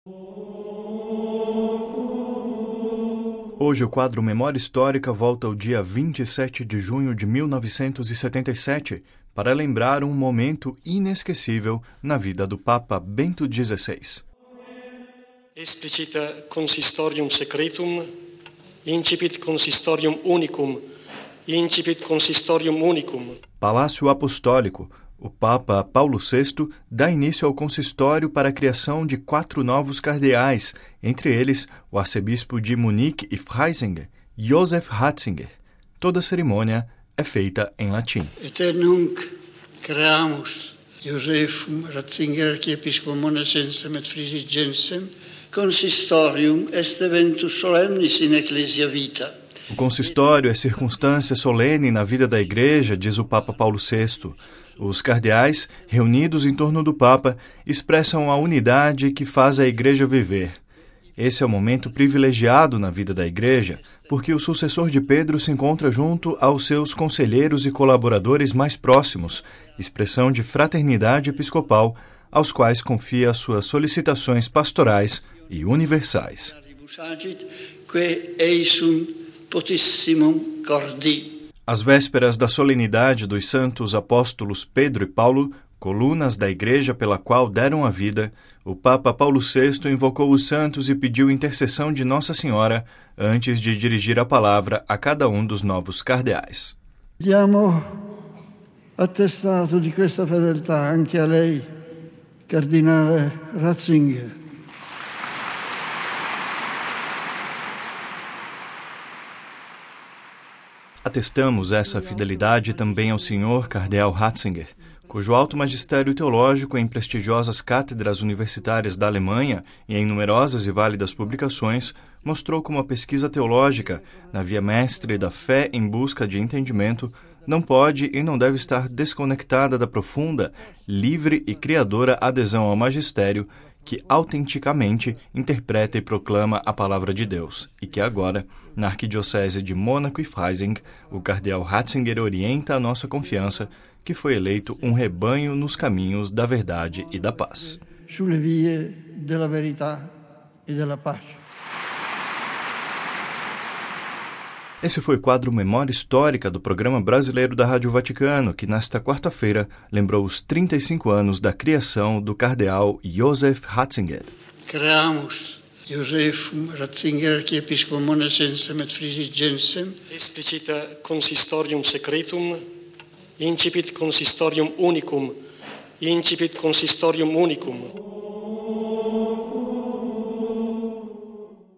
Hoje o quadro Memória Histórica volta ao dia 27 de junho de 1977 para lembrar um momento inesquecível na vida do Papa Bento XVI. Explicita consistorium secretum, incipit consistorium unicum, incipit consistorium unicum. Palácio Apostólico. O Papa Paulo VI dá início ao consistório para a criação de 4 novos cardeais, entre eles o arcebispo de Munique e Freising, Joseph Ratzinger. Toda a cerimônia é feita em latim. Et nunc creamus Josephum Ratzinger archiepiscopum monacensem et frisigensem consistorium est eventus solemnis in ecclesia vita. O consistório é circunstância solene na vida da Igreja, diz o Papa Paulo VI. Os cardeais, reunidos em torno do Papa, expressam a unidade que faz a Igreja viver. Esse é o momento privilegiado na vida da Igreja, porque o sucessor de Pedro se encontra junto aos seus conselheiros e colaboradores mais próximos, expressão de fraternidade episcopal, aos quais confia suas solicitações pastorais e universais. Às vésperas da solenidade dos santos apóstolos Pedro e Paulo, colunas da Igreja pela qual deram a vida, o Papa Paulo VI invocou os santos e pediu intercessão de Nossa Senhora antes de dirigir a palavra a cada um dos novos cardeais. Diamo attestato di questa fedeltà anche a lei, Cardinale Ratzinger. Atestamos essa fidelidade também ao Sr. Cardeal Ratzinger, cujo alto magistério teológico em prestigiosas cátedras universitárias da Alemanha e em numerosas e válidas publicações mostrou como a pesquisa teológica, na via mestre da fé em busca de entendimento, não pode e não deve estar desconectada da profunda, livre e criadora adesão ao magistério que autenticamente interpreta e proclama a palavra de Deus, e que agora, na arquidiocese de Mônaco e Freising, o cardeal Ratzinger orienta a nossa confiança, que foi eleito um rebanho nos caminhos da verdade e da paz. Sulle vie della verità e della pace. Esse foi o quadro Memória Histórica do Programa Brasileiro da Rádio Vaticano, que nesta quarta-feira lembrou os 35 anos da criação do cardeal Joseph Ratzinger. Creamus Josephum Ratzinger archiepiscopum monacensem et frisigensem. Explicita consistorium secretum, incipit consistorium unicum, incipit consistorium unicum.